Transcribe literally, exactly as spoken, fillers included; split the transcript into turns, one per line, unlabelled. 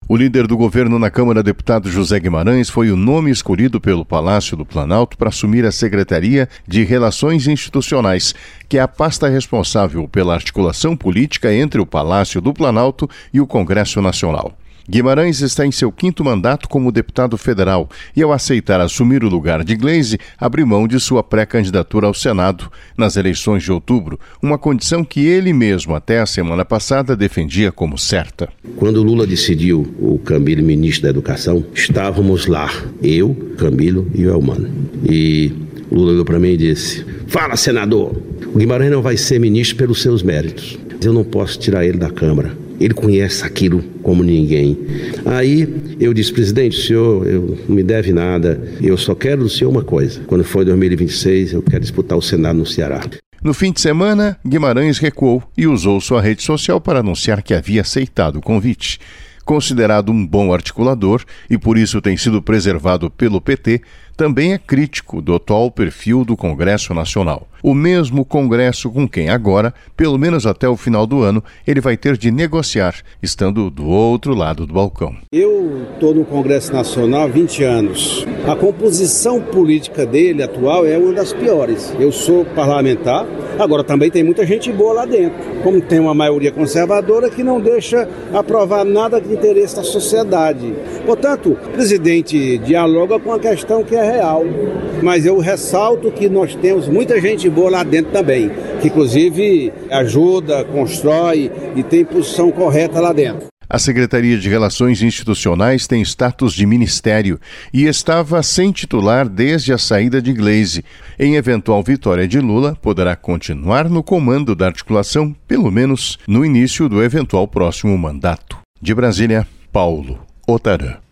O líder do governo na Câmara, deputado José Guimarães, foi o nome escolhido pelo Palácio do Planalto para assumir a Secretaria de Relações Institucionais, que é a pasta responsável pela articulação política entre o Palácio do Planalto e o Congresso Nacional. Guimarães está em seu quinto mandato como deputado federal e, ao aceitar assumir o lugar de Gleisi, abriu mão de sua pré-candidatura ao Senado nas eleições de outubro, uma condição que ele mesmo, até a semana passada, defendia como certa.
Quando Lula decidiu o Camilo ministro da Educação, estávamos lá, eu, Camilo e o Elmano. E Lula olhou para mim e disse: "Fala, senador, o Guimarães não vai ser ministro pelos seus méritos. Eu não posso tirar ele da Câmara. Ele conhece aquilo como ninguém." Aí eu disse: "Presidente, o senhor eu, não me deve nada, eu só quero do senhor uma coisa. Quando for dois mil e vinte e seis, eu quero disputar o Senado no Ceará."
No fim de semana, Guimarães recuou e usou sua rede social para anunciar que havia aceitado o convite. Considerado um bom articulador e por isso tem sido preservado pelo P T, também é crítico do atual perfil do Congresso Nacional. O mesmo Congresso com quem agora, pelo menos até o final do ano, ele vai ter de negociar, estando do outro lado do balcão.
Eu estou no Congresso Nacional há vinte anos. A composição política dele atual é uma das piores. Eu sou parlamentar, agora também tem muita gente boa lá dentro. Como tem uma maioria conservadora que não deixa aprovar nada de interesse da sociedade. Portanto, o presidente dialoga com a questão que é real. Mas eu ressalto que nós temos muita gente boa lá dentro também, que inclusive ajuda, constrói e tem posição correta lá dentro.
A Secretaria de Relações Institucionais tem status de ministério e estava sem titular desde a saída de Gleisi. Em eventual vitória de Lula, poderá continuar no comando da articulação, pelo menos no início do eventual próximo mandato. De Brasília, Paulo Otarã.